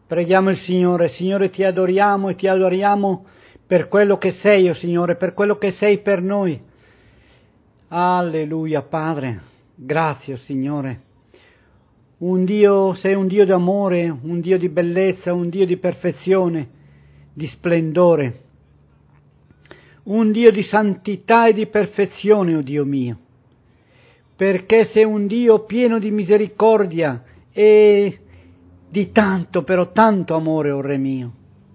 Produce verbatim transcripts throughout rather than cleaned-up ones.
Preghiamo il Signore. Signore, ti adoriamo e ti adoriamo per quello che sei, oh Signore, per quello che sei per noi. Alleluia, Padre. Grazie, oh Signore. Un Dio, sei un Dio d'amore, un Dio di bellezza, un Dio di perfezione, di splendore. Un Dio di santità e di perfezione, oh Dio mio. Perché sei un Dio pieno di misericordia e di tanto, però tanto amore, o Re mio.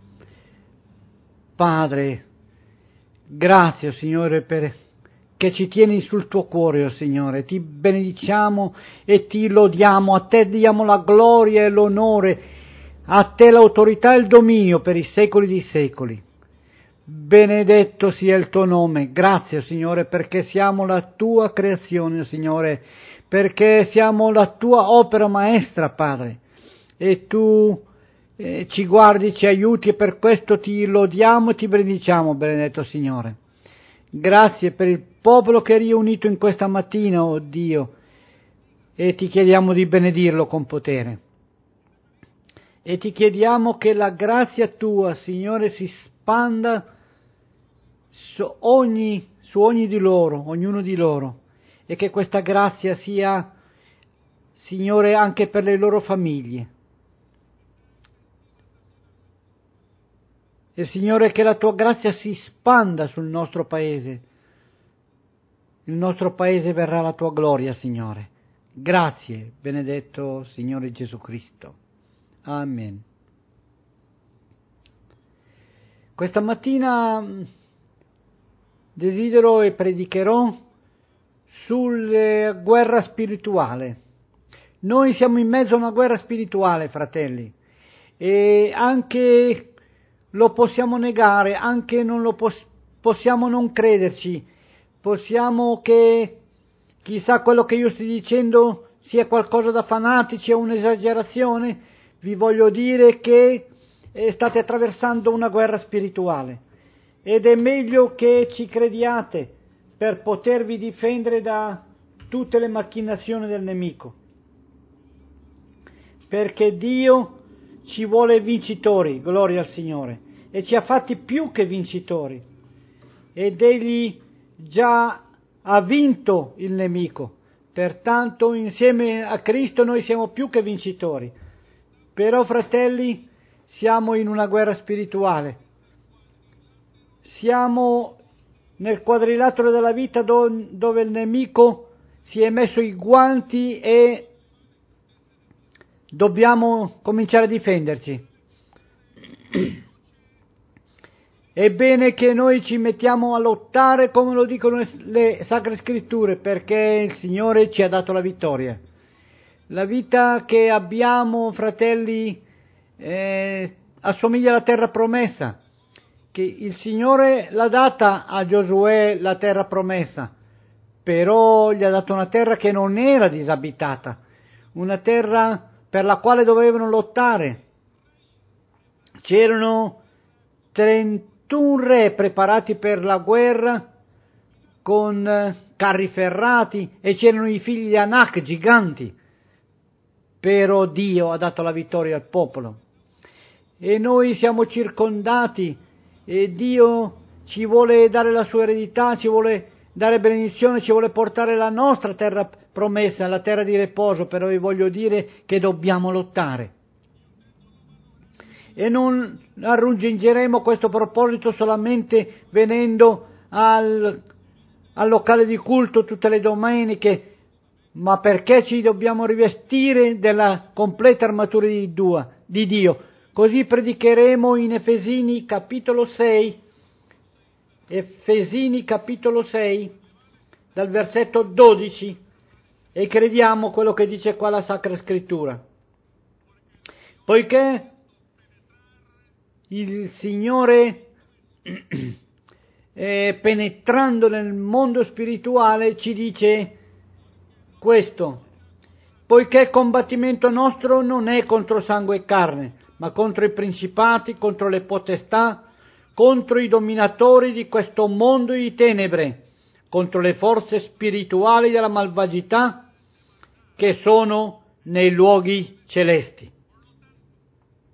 Padre, grazie, Signore, per che ci tieni sul tuo cuore, oh Signore. Ti benediciamo e ti lodiamo, a te diamo la gloria e l'onore, a te l'autorità e il dominio per i secoli dei secoli. Benedetto sia il tuo nome. Grazie, Signore, perché siamo la tua creazione, Signore, perché siamo la tua opera maestra, Padre. E tu eh, ci guardi, ci aiuti, e per questo ti lodiamo e ti benediciamo, benedetto Signore. Grazie per il popolo che è riunito in questa mattina, oh Dio, e ti chiediamo di benedirlo con potere. E ti chiediamo che la grazia tua, Signore, si spanda su ogni, su ogni di loro, ognuno di loro, e che questa grazia sia, Signore, anche per le loro famiglie. E Signore, che la tua grazia si spanda sul nostro paese. Il nostro paese verrà la tua gloria, Signore. Grazie, benedetto Signore Gesù Cristo. Amen. Questa mattina desidero e predicherò sulla guerra spirituale. Noi siamo in mezzo a una guerra spirituale, fratelli, e anche lo possiamo negare, anche non lo pos- possiamo non crederci, possiamo che chissà quello che io sto dicendo sia qualcosa da fanatici o un'esagerazione. Vi voglio dire che state attraversando una guerra spirituale ed è meglio che ci crediate per potervi difendere da tutte le macchinazioni del nemico, perché Dio ci vuole vincitori, gloria al Signore, e ci ha fatti più che vincitori, ed Egli già ha vinto il nemico. Pertanto insieme a Cristo noi siamo più che vincitori. Però, fratelli, siamo in una guerra spirituale. Siamo nel quadrilatero della vita dove il nemico si è messo i guanti e dobbiamo cominciare a difenderci. È bene che noi ci mettiamo a lottare come lo dicono le Sacre Scritture, perché il Signore ci ha dato la vittoria. La vita che abbiamo, fratelli, eh, assomiglia alla terra promessa, che il Signore l'ha data a Giosuè, la terra promessa, però gli ha dato una terra che non era disabitata, una terra per la quale dovevano lottare. C'erano trentuno re preparati per la guerra con carri ferrati e c'erano i figli di Anak, giganti, però Dio ha dato la vittoria al popolo e noi siamo circondati e Dio ci vuole dare la sua eredità, ci vuole dare benedizione, ci vuole portare la nostra terra promessa, la terra di riposo, però vi voglio dire che dobbiamo lottare. E non raggiungeremo questo proposito solamente venendo al, al locale di culto tutte le domeniche, ma perché ci dobbiamo rivestire della completa armatura di, Dua, di Dio. Così predicheremo in Efesini capitolo sei, Efesini capitolo sei, dal versetto dodici, e crediamo quello che dice qua la Sacra Scrittura. Poiché il Signore, eh, penetrando nel mondo spirituale, ci dice questo: poiché il combattimento nostro non è contro sangue e carne, ma contro i principati, contro le potestà, contro i dominatori di questo mondo di tenebre, contro le forze spirituali della malvagità che sono nei luoghi celesti.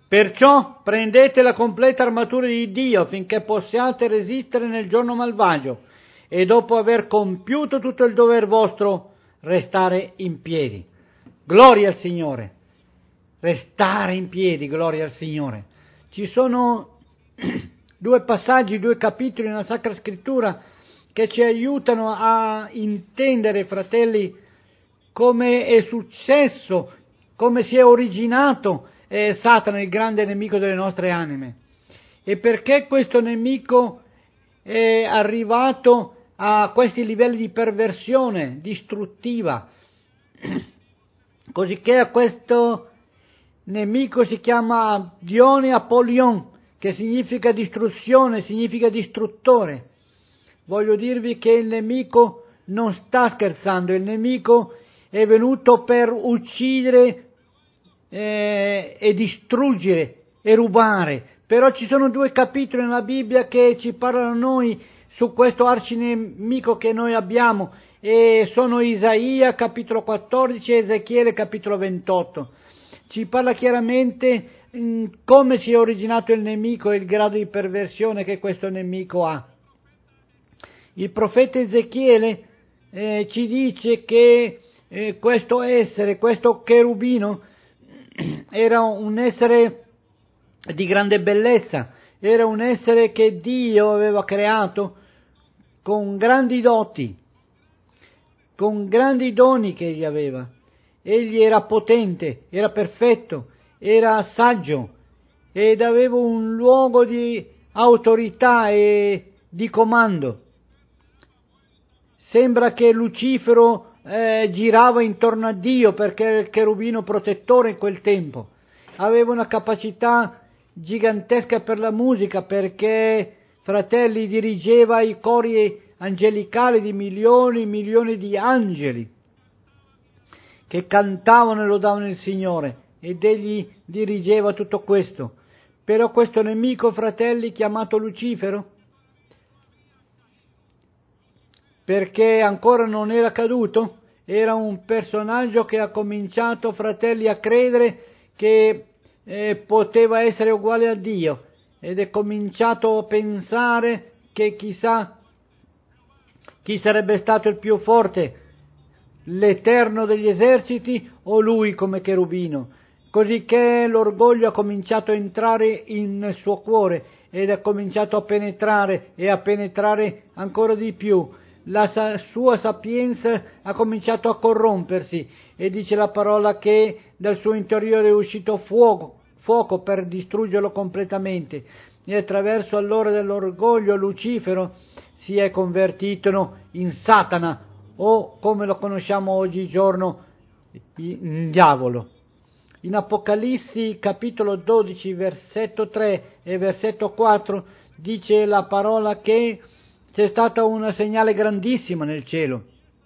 Perciò prendete la completa armatura di Dio affinché possiate resistere nel giorno malvagio e dopo aver compiuto tutto il dover vostro restare in piedi. Gloria al Signore! Restare in piedi, gloria al Signore. Ci sono due passaggi, due capitoli nella Sacra Scrittura che ci aiutano a intendere, fratelli, come è successo, come si è originato eh, Satana, il grande nemico delle nostre anime, e perché questo nemico è arrivato a questi livelli di perversione distruttiva, cosicché a questo nemico si chiama Dione Apolion, che significa distruzione, significa distruttore. Voglio dirvi che il nemico non sta scherzando, il nemico è venuto per uccidere eh, e distruggere e rubare. Però ci sono due capitoli nella Bibbia che ci parlano a noi su questo arcinemico che noi abbiamo, e sono Isaia capitolo quattordici e Ezechiele capitolo ventotto. Ci parla chiaramente mh, come si è originato il nemico e il grado di perversione che questo nemico ha. Il profeta Ezechiele eh, ci dice che eh, questo essere, questo cherubino, era un essere di grande bellezza, era un essere che Dio aveva creato con grandi doti, con grandi doni che egli aveva. Egli era potente, era perfetto, era saggio ed aveva un luogo di autorità e di comando. Sembra che Lucifero eh, girava intorno a Dio perché era il cherubino protettore in quel tempo. Aveva una capacità gigantesca per la musica perché, fratelli, dirigeva i cori angelicali di milioni e milioni di angeli che cantavano e lodavano il Signore, ed egli dirigeva tutto questo. Però questo nemico, fratelli, chiamato Lucifero, perché ancora non era caduto, era un personaggio che ha cominciato, fratelli, a credere che eh, poteva essere uguale a Dio, ed è cominciato a pensare che chissà chi sarebbe stato il più forte, l'Eterno degli eserciti o lui come cherubino, cosicché l'orgoglio ha cominciato a entrare nel suo cuore ed ha cominciato a penetrare e a penetrare ancora di più. La sa- sua sapienza ha cominciato a corrompersi e dice la parola che dal suo interiore è uscito fuoco, fuoco per distruggerlo completamente, e attraverso allora dell'orgoglio Lucifero si è convertito in Satana, o come lo conosciamo oggigiorno, in diavolo. In Apocalissi capitolo dodici versetto tre e versetto quattro dice la parola che c'è stata una segnale grandissima nel cielo,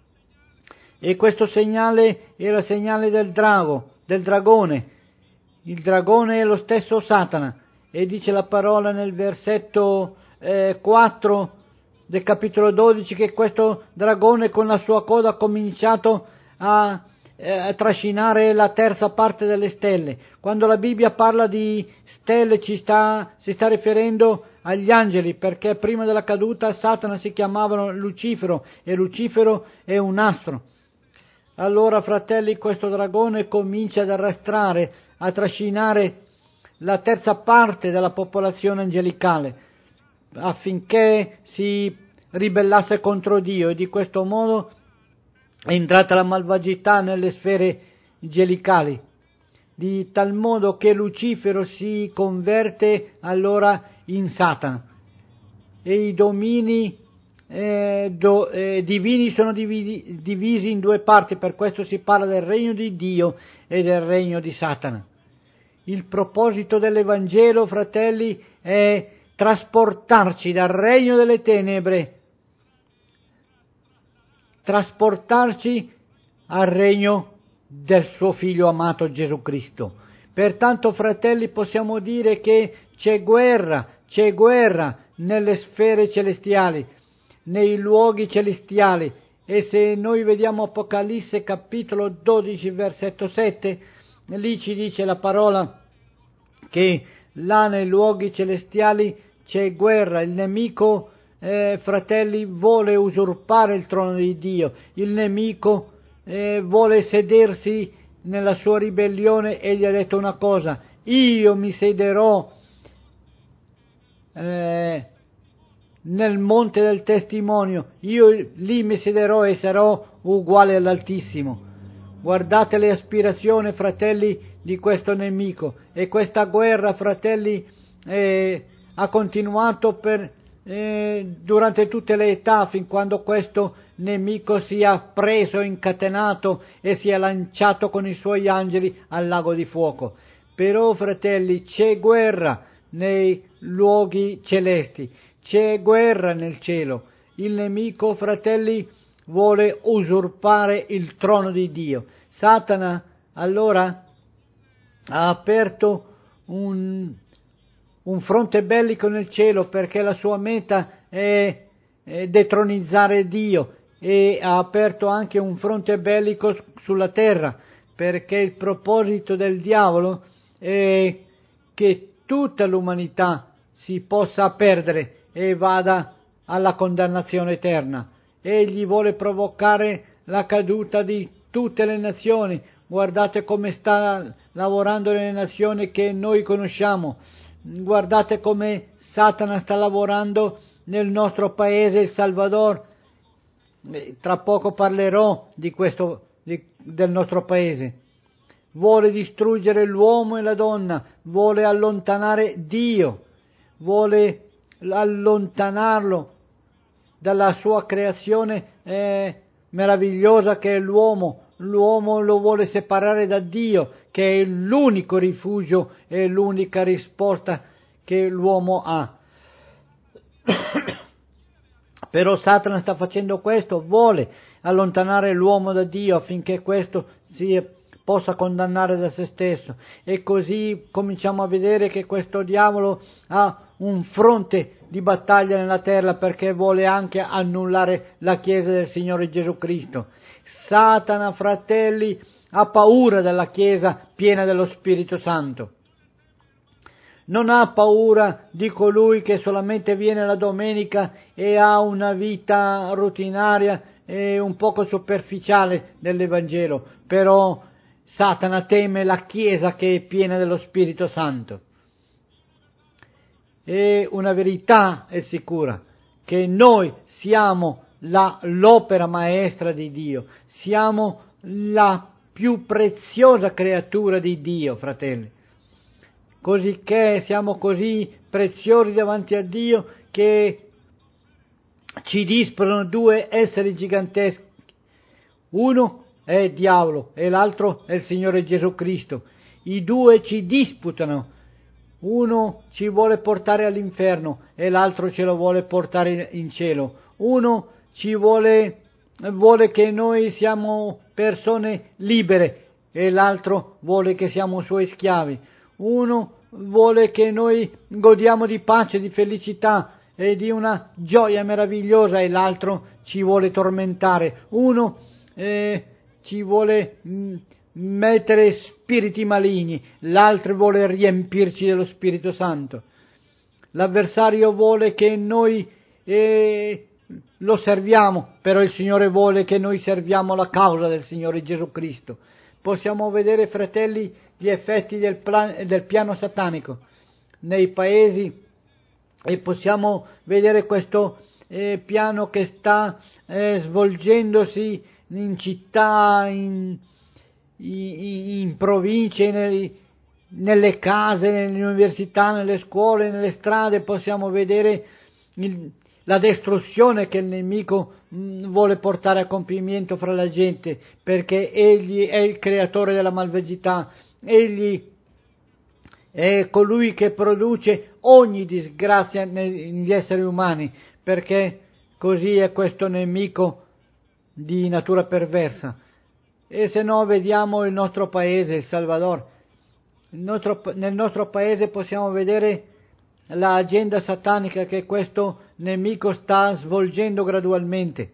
e questo segnale era il segnale del drago, del dragone. Il dragone è lo stesso Satana, e dice la parola nel versetto eh, quattro del capitolo dodici che questo dragone con la sua coda ha cominciato a, eh, a trascinare la terza parte delle stelle. Quando la Bibbia parla di stelle ci sta, si sta riferendo agli angeli, perché prima della caduta Satana si chiamavano Lucifero, e Lucifero è un astro. Allora, fratelli, questo dragone comincia ad arrastrare, a trascinare la terza parte della popolazione angelicale affinché si ribellasse contro Dio, e di questo modo è entrata la malvagità nelle sfere angelicali, di tal modo che Lucifero si converte allora in Satana, e i domini eh, do, eh, divini sono divisi, divisi in due parti. Per questo si parla del regno di Dio e del regno di Satana. Il proposito dell'Evangelo, fratelli, è trasportarci dal regno delle tenebre, trasportarci al regno del suo Figlio amato Gesù Cristo. Pertanto, fratelli, possiamo dire che c'è guerra, c'è guerra nelle sfere celestiali, nei luoghi celestiali, e se noi vediamo Apocalisse capitolo dodici versetto sette, lì ci dice la parola che là nei luoghi celestiali c'è guerra, il nemico, eh, fratelli, vuole usurpare il trono di Dio, il nemico eh, vuole sedersi nella sua ribellione e gli ha detto una cosa: io mi sederò eh, nel monte del testimonio, io lì mi siederò e sarò uguale all'Altissimo. Guardate le aspirazioni, fratelli, di questo nemico, e questa guerra, fratelli, eh, ha continuato per, eh, durante tutte le età, fin quando questo nemico sia preso, incatenato e sia lanciato con i suoi angeli al lago di fuoco. Però, fratelli, c'è guerra nei luoghi celesti, c'è guerra nel cielo. Il nemico, fratelli, vuole usurpare il trono di Dio. Satana allora ha aperto un, un fronte bellico nel cielo, perché la sua meta è, è detronizzare Dio, e ha aperto anche un fronte bellico sulla terra, perché il proposito del diavolo è che tutta l'umanità si possa perdere e vada alla condannazione eterna. Egli vuole provocare la caduta di tutte le nazioni. Guardate come sta lavorando nelle nazioni che noi conosciamo, guardate come Satana sta lavorando nel nostro paese, El Salvador. Tra poco parlerò di questo, di, del nostro paese. Vuole distruggere l'uomo e la donna, vuole allontanare Dio, vuole allontanarlo dalla sua creazione eh, meravigliosa che è l'uomo. L'uomo lo vuole separare da Dio, che è l'unico rifugio e l'unica risposta che l'uomo ha. Però Satana sta facendo questo, vuole allontanare l'uomo da Dio affinché questo si possa condannare da se stesso, e così cominciamo a vedere che questo diavolo ha un fronte di battaglia nella terra, perché vuole anche annullare la Chiesa del Signore Gesù Cristo. Satana, fratelli, ha paura della Chiesa piena dello Spirito Santo. Non ha paura di colui che solamente viene la domenica e ha una vita rutinaria e un poco superficiale dell'Evangelo, però Satana teme la Chiesa che è piena dello Spirito Santo. E una verità è sicura, che noi siamo la, l'opera maestra di Dio, siamo la più preziosa creatura di Dio, fratelli. Cosicché siamo così preziosi davanti a Dio che ci disputano due esseri giganteschi. Uno è il diavolo e l'altro è il Signore Gesù Cristo. I due ci disputano. Uno ci vuole portare all'inferno e l'altro ce lo vuole portare in cielo. Uno ci vuole, vuole che noi siamo persone libere e l'altro vuole che siamo suoi schiavi. Uno vuole che noi godiamo di pace, di felicità e di una gioia meravigliosa e l'altro ci vuole tormentare. Uno eh, ci vuole mh, mettere spiriti maligni, l'altro vuole riempirci dello Spirito Santo. L'avversario vuole che noi eh, lo serviamo, però il Signore vuole che noi serviamo la causa del Signore Gesù Cristo. Possiamo vedere, fratelli, gli effetti del, plan, del piano satanico nei paesi, e possiamo vedere questo eh, piano che sta eh, svolgendosi in città, in, in, in province, nei, nelle case, nelle università, nelle scuole, nelle strade. Possiamo vedere il, la distruzione che il nemico mh, vuole portare a compimento fra la gente, perché egli è il creatore della malvagità, egli è colui che produce ogni disgrazia negli esseri umani, perché così è questo nemico di natura perversa. E se no vediamo il nostro paese, El Salvador. Il nostro, nel nostro paese possiamo vedere l'agenda satanica che questo nemico sta svolgendo gradualmente.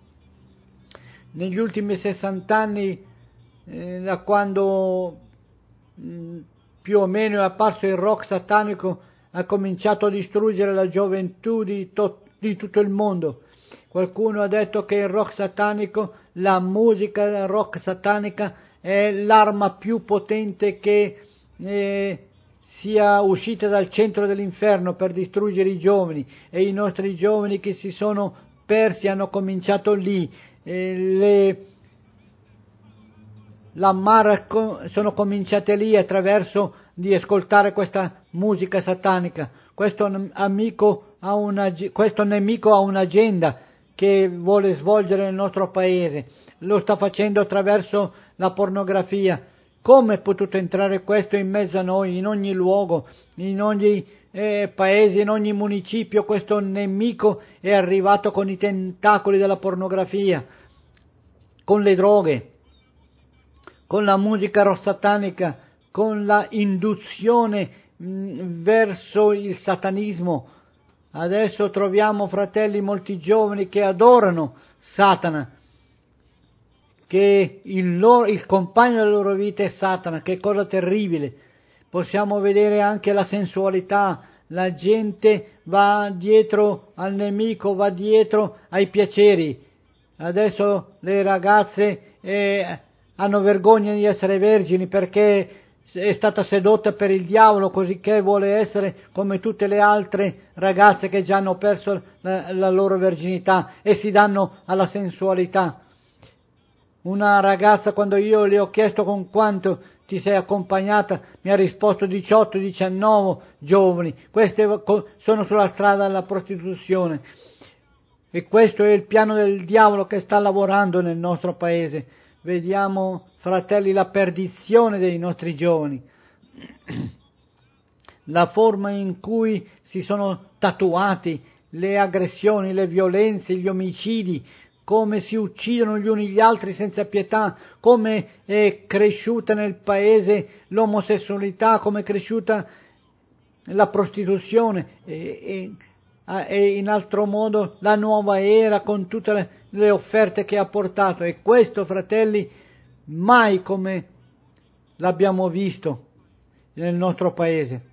Negli ultimi sessanta anni, eh, da quando mh, più o meno è apparso il rock satanico, ha cominciato a distruggere la gioventù di, to- di tutto il mondo. Qualcuno ha detto che il rock satanico, la musica rock satanica è l'arma più potente che eh, sia uscita dal centro dell'inferno per distruggere i giovani, e i nostri giovani che si sono persi hanno cominciato lì. Eh, le L'ammara sono cominciate lì attraverso di ascoltare questa musica satanica. Questo amico ha una, questo nemico ha un'agenda che vuole svolgere nel nostro paese, lo sta facendo attraverso la pornografia. Come è potuto entrare questo in mezzo a noi, in ogni luogo, in ogni eh, paese, in ogni municipio? Questo nemico è arrivato con i tentacoli della pornografia, con le droghe, con la musica rock satanica, con la induzione mh, verso il satanismo. Adesso troviamo, fratelli, molti giovani che adorano Satana, che il, loro, il compagno della loro vita è Satana. Che cosa terribile. Possiamo vedere anche la sensualità, la gente va dietro al nemico, va dietro ai piaceri. Adesso le ragazze eh, hanno vergogna di essere vergini perché è stata sedotta per il diavolo, cosicché vuole essere come tutte le altre ragazze che già hanno perso la, la loro verginità e si danno alla sensualità. Una ragazza, quando io le ho chiesto con quanto ti sei accompagnata, mi ha risposto diciotto diciannove giovani. Queste sono sulla strada della prostituzione. E questo è il piano del diavolo che sta lavorando nel nostro paese. Vediamo, fratelli, la perdizione dei nostri giovani, la forma in cui si sono tatuati le aggressioni, le violenze, gli omicidi, come si uccidono gli uni gli altri senza pietà, come è cresciuta nel paese l'omosessualità, come è cresciuta la prostituzione e, e, e in altro modo la nuova era con tutte le, le offerte che ha portato. E questo, fratelli, mai come l'abbiamo visto nel nostro paese.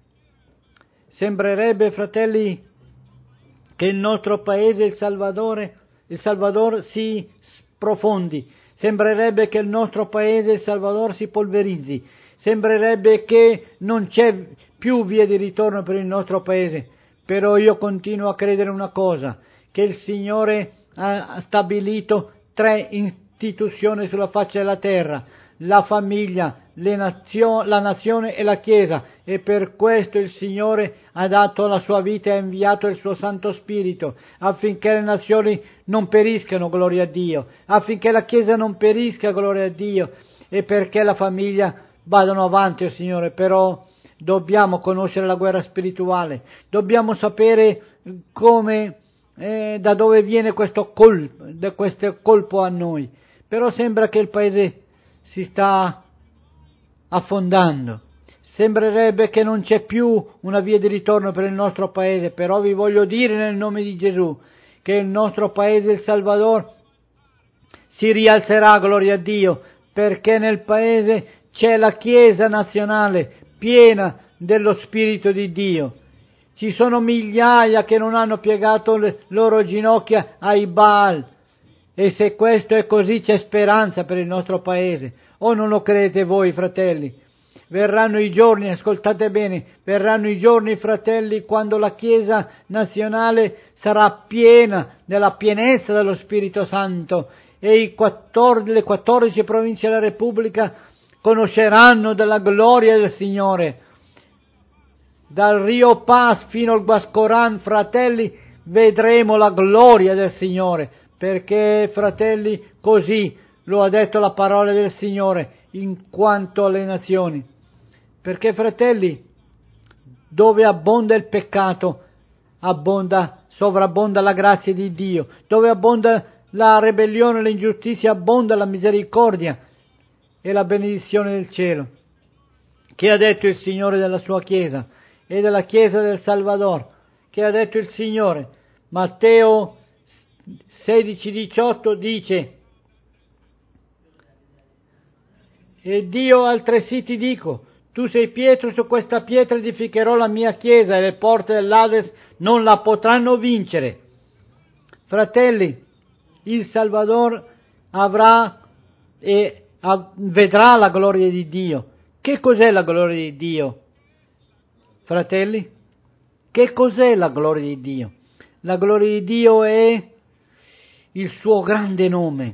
Sembrerebbe, fratelli, che il nostro paese, il Salvador, il Salvador si sprofondi. Sembrerebbe che il nostro paese, il Salvador, si polverizzi. Sembrerebbe che non c'è più via di ritorno per il nostro paese. Però io continuo a credere una cosa, che il Signore ha stabilito tre istituzioni sulla faccia della terra: la famiglia, le nazio- la nazione e la Chiesa, e per questo il Signore ha dato la sua vita e ha inviato il suo Santo Spirito affinché le nazioni non periscano, gloria a Dio, affinché la Chiesa non perisca, gloria a Dio, e perché la famiglia vadano avanti, oh Signore. Però dobbiamo conoscere la guerra spirituale, dobbiamo sapere come, eh, da dove viene questo colpo, questo colpo a noi. Però sembra che il paese si sta affondando, sembrerebbe che non c'è più una via di ritorno per il nostro paese. Però vi voglio dire nel nome di Gesù che il nostro paese, il Salvador, si rialzerà, gloria a Dio, perché nel paese c'è la Chiesa nazionale piena dello Spirito di Dio. Ci sono migliaia che non hanno piegato le loro ginocchia ai Baal, e se questo è così c'è speranza per il nostro paese. O non lo credete voi, fratelli? Verranno i giorni, ascoltate bene, verranno i giorni, fratelli, quando la Chiesa nazionale sarà piena della pienezza dello Spirito Santo, e i quattordici, le quattordici province della Repubblica conosceranno della gloria del Signore. Dal Rio Paz fino al Guascoran, fratelli, vedremo la gloria del Signore, perché, fratelli, così lo ha detto la parola del Signore in quanto alle nazioni. Perché, fratelli, dove abbonda il peccato, abbonda, sovrabbonda la grazia di Dio. Dove abbonda la ribellione e l'ingiustizia, abbonda la misericordia e la benedizione del cielo. Che ha detto il Signore della sua Chiesa e della Chiesa del Salvador? Che ha detto il Signore? Matteo sedici diciotto dice: ed io altresì ti dico, Tu sei Pietro, su questa pietra edificherò la mia chiesa e le porte dell'Ades non la potranno vincere. Fratelli, il Salvador avrà e vedrà la gloria di Dio. Che cos'è la gloria di Dio? Fratelli, che cos'è la gloria di Dio? La gloria di Dio è il suo grande nome,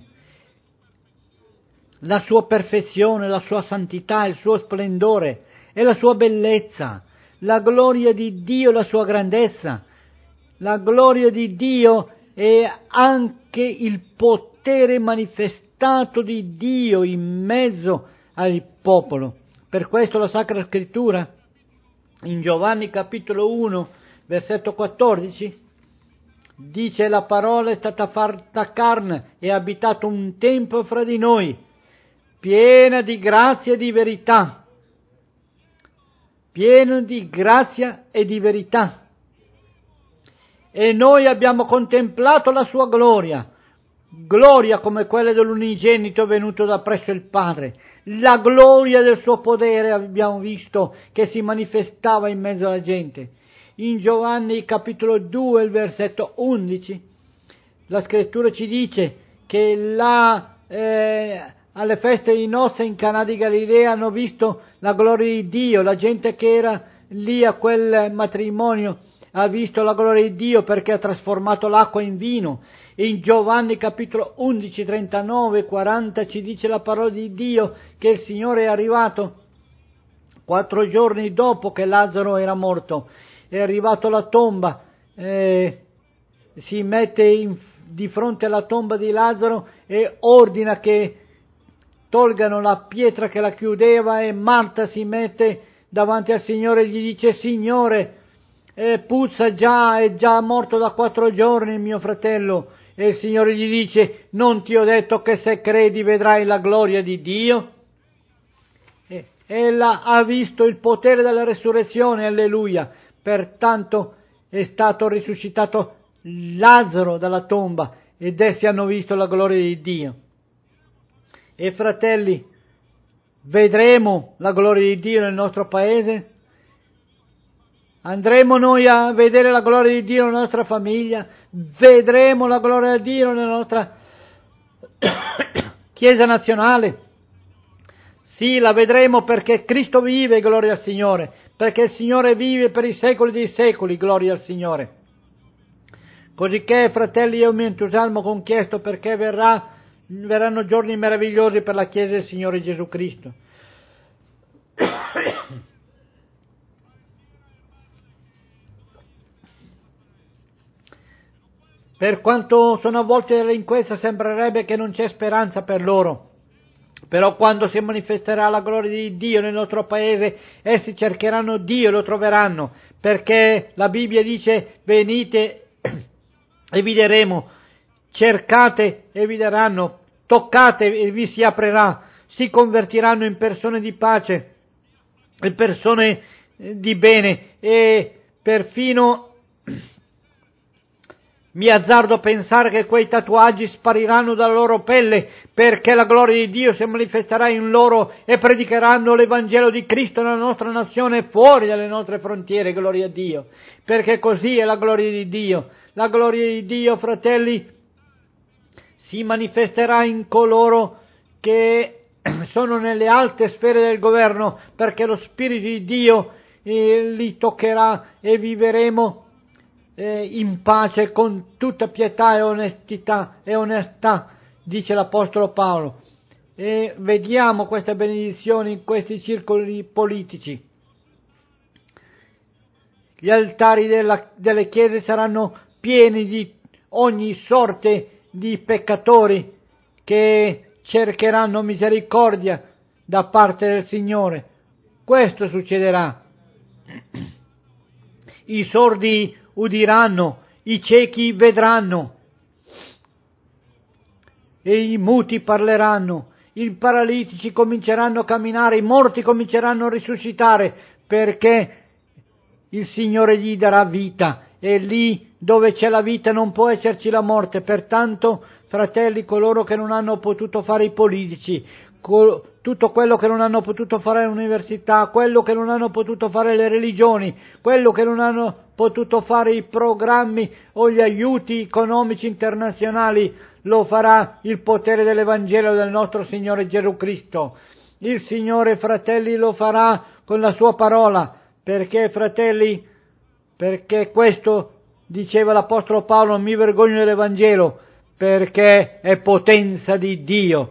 la sua perfezione, la sua santità, il suo splendore e la sua bellezza. La gloria di Dio, la sua grandezza. La gloria di Dio è anche il potere manifestato di Dio in mezzo al popolo. Per questo la Sacra Scrittura, in Giovanni capitolo uno, versetto quattordici, dice: la parola è stata fatta carne e ha abitato un tempo fra di noi, piena di grazia e di verità. Pieno di grazia e di verità. E noi abbiamo contemplato la sua gloria, gloria come quella dell'unigenito venuto da presso il Padre. La gloria del suo potere abbiamo visto che si manifestava in mezzo alla gente. In Giovanni capitolo due, il versetto undici, la scrittura ci dice che là, eh, alle feste di nozze in Canà di Galilea hanno visto la gloria di Dio. La gente che era lì a quel matrimonio ha visto la gloria di Dio perché ha trasformato l'acqua in vino. In Giovanni capitolo undici, trentanove e quaranta ci dice la parola di Dio che il Signore è arrivato quattro giorni dopo che Lazzaro era morto. È arrivato alla tomba, eh, si mette in, di fronte alla tomba di Lazzaro e ordina che tolgano la pietra che la chiudeva, e Marta si mette davanti al Signore e gli dice: Signore, eh, puzza già, è già morto da quattro giorni il mio fratello. E il Signore gli dice: non ti ho detto che se credi vedrai la gloria di Dio? E ella ha visto il potere della resurrezione, alleluia. Pertanto è stato risuscitato Lazzaro dalla tomba ed essi hanno visto la gloria di Dio. E fratelli, vedremo la gloria di Dio nel nostro paese? Andremo noi a vedere la gloria di Dio nella nostra famiglia? Vedremo la gloria di Dio nella nostra Chiesa nazionale? Sì, la vedremo perché Cristo vive, gloria al Signore, perché il Signore vive per i secoli dei secoli, gloria al Signore. Cosicché, fratelli, io mi entusiasmo con questo perché verrà, verranno giorni meravigliosi per la Chiesa del Signore Gesù Cristo. Per quanto sono avvolti dall'inquesta, sembrerebbe che non c'è speranza per loro. Però quando si manifesterà la gloria di Dio nel nostro paese, essi cercheranno Dio e lo troveranno, perché la Bibbia dice: venite e vi daremo, cercate e vi daranno, toccate e vi si aprirà, si convertiranno in persone di pace, in persone di bene, e perfino mi azzardo a pensare che quei tatuaggi spariranno dalla loro pelle, perché la gloria di Dio si manifesterà in loro e predicheranno l'Evangelo di Cristo nella nostra nazione e fuori dalle nostre frontiere, gloria a Dio, perché così è la gloria di Dio. La gloria di Dio, fratelli, si manifesterà in coloro che sono nelle alte sfere del governo, perché lo Spirito di Dio eh, li toccherà e viveremo Eh, in pace con tutta pietà e onestità e onestà, dice l'Apostolo Paolo. E vediamo queste benedizioni in questi circoli politici. Gli altari della, delle chiese saranno pieni di ogni sorte di peccatori che cercheranno misericordia da parte del Signore. Questo succederà. I sordi udiranno, i ciechi vedranno, e i muti parleranno, i paralitici cominceranno a camminare, i morti cominceranno a risuscitare, perché il Signore gli darà vita, e lì dove c'è la vita non può esserci la morte. Pertanto, fratelli, coloro che non hanno potuto fare i politici, tutto quello che non hanno potuto fare all'università, quello che non hanno potuto fare le religioni, quello che non hanno potuto fare i programmi o gli aiuti economici internazionali, lo farà il potere dell'Evangelo del nostro Signore Gesù Cristo. Il Signore, fratelli, lo farà con la sua parola, perché, fratelli, perché questo diceva l'Apostolo Paolo, non mi vergogno dell'Evangelo, perché è potenza di Dio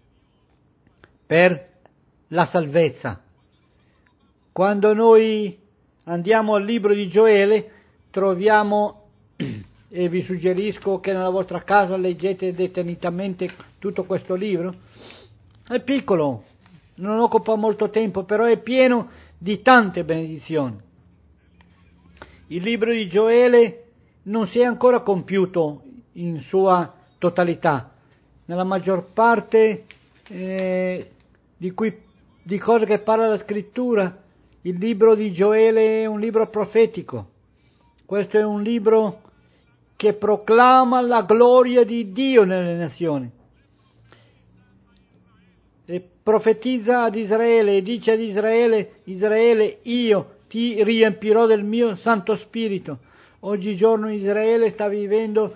per la salvezza. Quando noi andiamo al libro di Gioele, troviamo, e vi suggerisco che nella vostra casa leggete detenutamente tutto questo libro, è piccolo, non occupa molto tempo, però è pieno di tante benedizioni. Il libro di Gioele non si è ancora compiuto in sua totalità, nella maggior parte eh, di, cui, di cose che parla la scrittura. Il libro di Gioele è un libro profetico, questo è un libro che proclama la gloria di Dio nelle nazioni e profetizza ad Israele e dice ad Israele: Israele, io ti riempirò del mio Santo Spirito. Oggigiorno Israele sta vivendo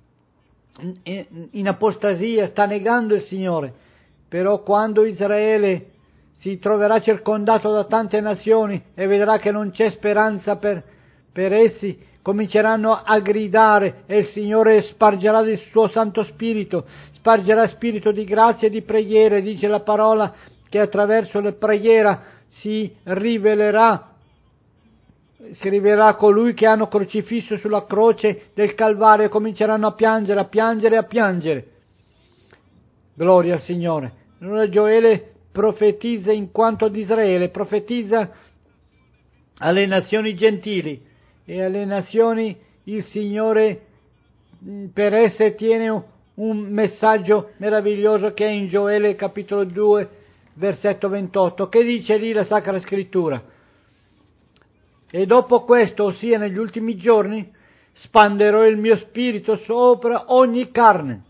in apostasia, sta negando il Signore, però quando Israele si troverà circondato da tante nazioni e vedrà che non c'è speranza per, per essi, cominceranno a gridare e il Signore spargerà il suo Santo Spirito, spargerà spirito di grazia e di preghiera. Dice la parola che attraverso la preghiera si rivelerà si rivelerà colui che hanno crocifisso sulla croce del Calvario e cominceranno a piangere, a piangere, a piangere. Gloria al Signore. Allora Gioele profetizza in quanto ad Israele, profetizza alle nazioni gentili e alle nazioni il Signore per esse tiene un messaggio meraviglioso che è in Gioele capitolo due versetto ventotto, che dice lì la Sacra Scrittura: e dopo questo, ossia negli ultimi giorni, spanderò il mio spirito sopra ogni carne,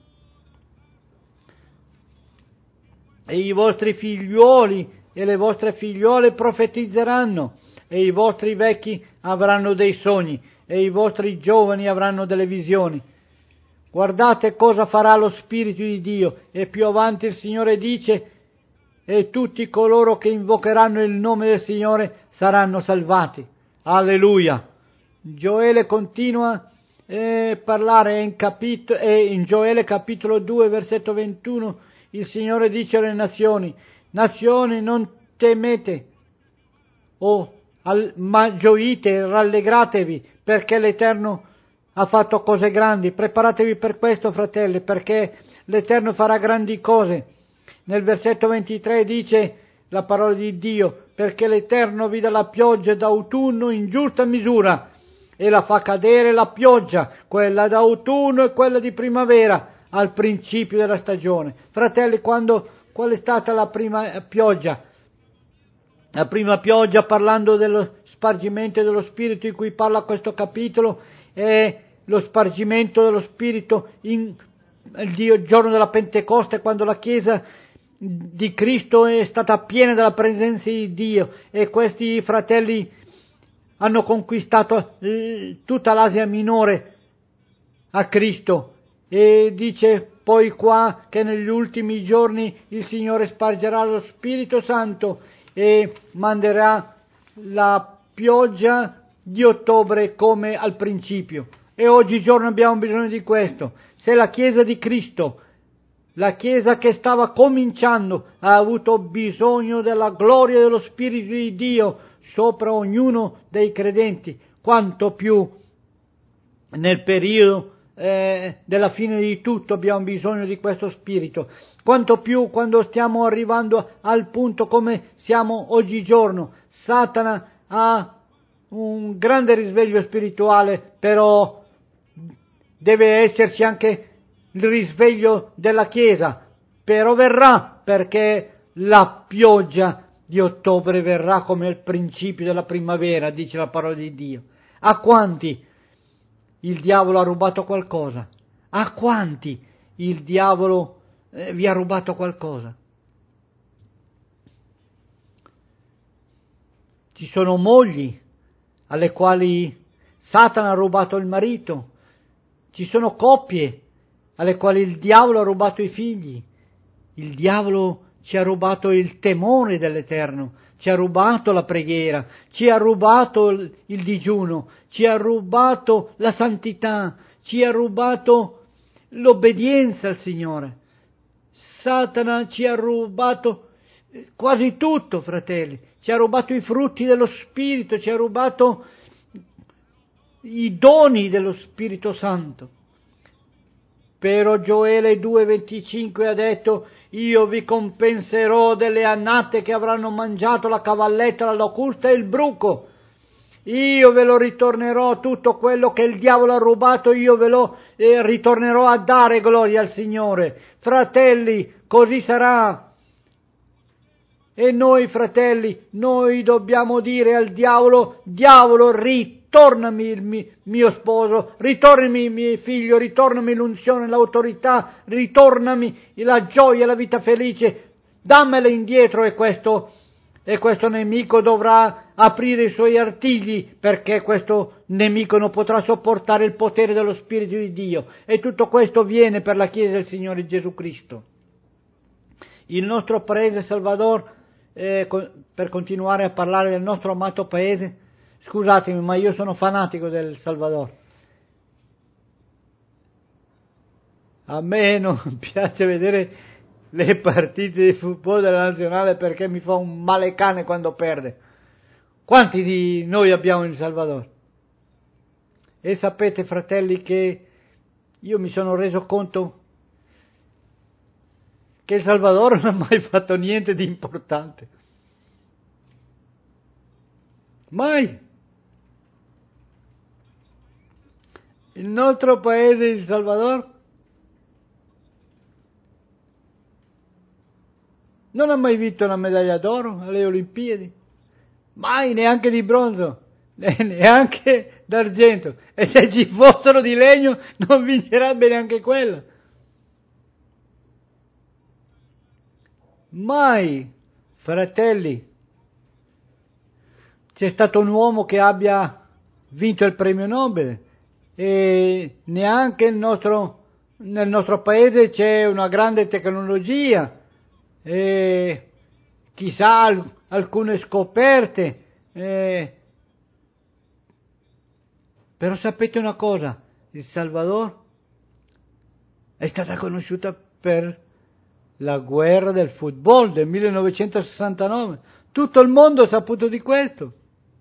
e i vostri figliuoli e le vostre figliuole profetizzeranno, e i vostri vecchi avranno dei sogni, e i vostri giovani avranno delle visioni. Guardate cosa farà lo Spirito di Dio. E più avanti il Signore dice: e tutti coloro che invocheranno il nome del Signore saranno salvati. Alleluia. Gioele continua a eh, parlare in, capito- eh, in Gioele capitolo due versetto ventuno. Il Signore dice alle nazioni: nazioni, non temete o al, ma gioite, rallegratevi, perché l'Eterno ha fatto cose grandi. Preparatevi per questo, fratelli, perché l'Eterno farà grandi cose. Nel versetto ventitré dice la parola di Dio: perché l'Eterno vi dà la pioggia d'autunno in giusta misura e la fa cadere la pioggia, quella d'autunno e quella di primavera, al principio della stagione. Fratelli, quando, qual è stata la prima pioggia? La prima pioggia, parlando dello spargimento dello Spirito in cui parla questo capitolo, è lo spargimento dello Spirito in il giorno della Pentecoste, quando la Chiesa di Cristo è stata piena della presenza di Dio e questi fratelli hanno conquistato tutta l'Asia Minore a Cristo. E dice poi qua che negli ultimi giorni il Signore spargerà lo Spirito Santo e manderà la pioggia di ottobre come al principio. E oggigiorno abbiamo bisogno di questo. Se la Chiesa di Cristo, la Chiesa che stava cominciando, ha avuto bisogno della gloria dello Spirito di Dio sopra ognuno dei credenti, quanto più nel periodo eh, della fine di tutto abbiamo bisogno di questo Spirito, quanto più quando stiamo arrivando al punto come siamo oggigiorno. Satana ha un grande risveglio spirituale, però deve esserci anche il risveglio della Chiesa, però verrà, perché la pioggia di ottobre verrà come al principio della primavera, dice la parola di Dio. A quanti il diavolo ha rubato qualcosa? A quanti il diavolo eh, vi ha rubato qualcosa? ci sono mogli alle quali Satana ha rubato il marito, ci sono coppie alle quali il diavolo ha rubato i figli, il diavolo ci ha rubato il temore dell'Eterno, ci ha rubato la preghiera, ci ha rubato il, il digiuno, ci ha rubato la santità, ci ha rubato l'obbedienza al Signore. Satana ci ha rubato quasi tutto, fratelli, ci ha rubato i frutti dello Spirito, ci ha rubato i doni dello Spirito Santo. Però Gioele due venticinque ha detto: io vi compenserò delle annate che avranno mangiato la cavalletta, la locusta e il bruco. Io ve lo ritornerò tutto quello che il diavolo ha rubato, io ve lo eh, ritornerò a dare, gloria al Signore. Fratelli, così sarà. E noi, fratelli, noi dobbiamo dire al diavolo: diavolo, ritornami il mio, mio sposo, ritornami il mio figlio, ritornami l'unzione, l'autorità, ritornami la gioia, la vita felice, dammela indietro. E questo, e questo nemico dovrà aprire i suoi artigli, perché questo nemico non potrà sopportare il potere dello Spirito di Dio. E tutto questo viene per la Chiesa del Signore Gesù Cristo. Il nostro paese Salvador, eh, per continuare a parlare del nostro amato paese, scusatemi, ma io sono fanatico del Salvador. A me non piace vedere le partite di football della nazionale perché mi fa un male cane quando perde. Quanti di noi abbiamo in Salvador? E sapete, fratelli, che io mi sono reso conto che il Salvador non ha mai fatto niente di importante. Mai. Il nostro paese, il Salvador, non ha mai vinto una medaglia d'oro alle Olimpiadi. Mai, neanche di bronzo, neanche d'argento. E se ci fossero di legno non vincerebbe neanche quella. Mai, fratelli, c'è stato un uomo che abbia vinto il premio Nobel, e neanche il nostro, nel nostro paese c'è una grande tecnologia, e chissà alcune scoperte, eh. Però sapete una cosa, il Salvador è stata conosciuta per la guerra del football del millenovecentosessantanove, tutto il mondo ha saputo di questo.